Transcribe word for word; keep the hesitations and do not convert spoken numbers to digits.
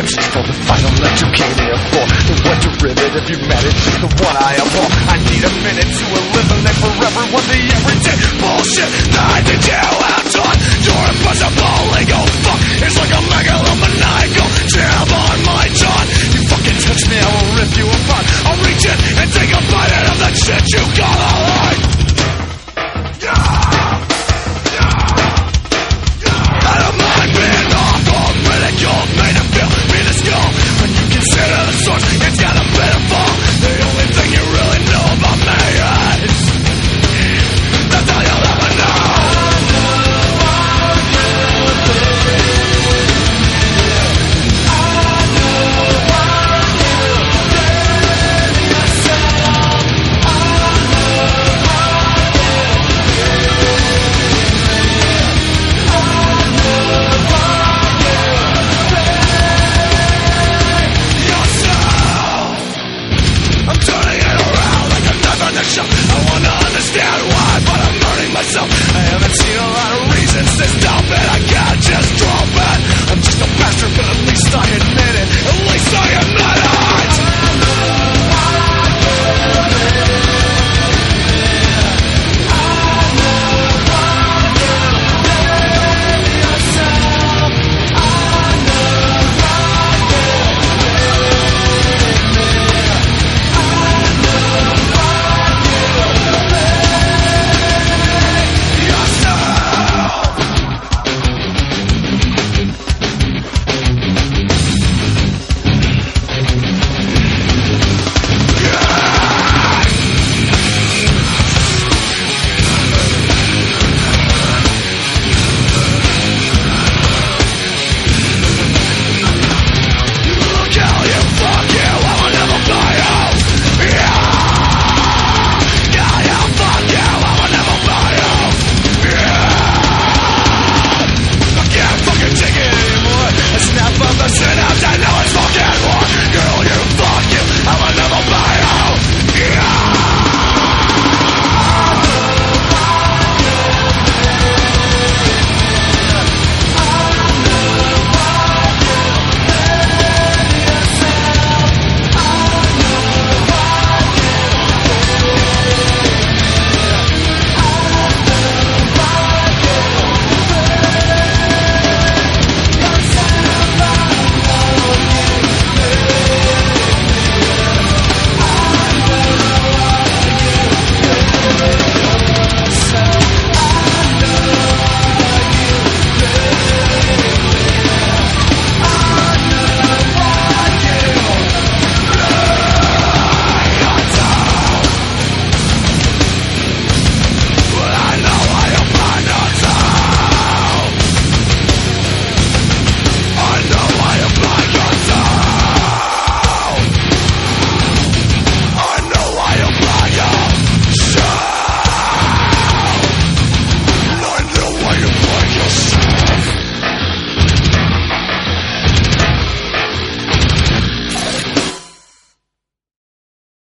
This is for the final night you came here for. The one derivative humanity is the one I abhor. I need a minute to eliminate forever what the everyday bullshit that I did you have done. Your impossible ego fuck is like a megalomaniacal jam on my jaw. You fucking touch me, I will rip you apart. I'll reach in and take a bite out of that shit you call a life. Yeah! Out of mind, being awful, ridiculed, made to feel minuscule. When you consider the source, it's got a pitiful. The only thing you really know about me is that's all you'll ever know. I wanna understand why, but I'm hurting myself.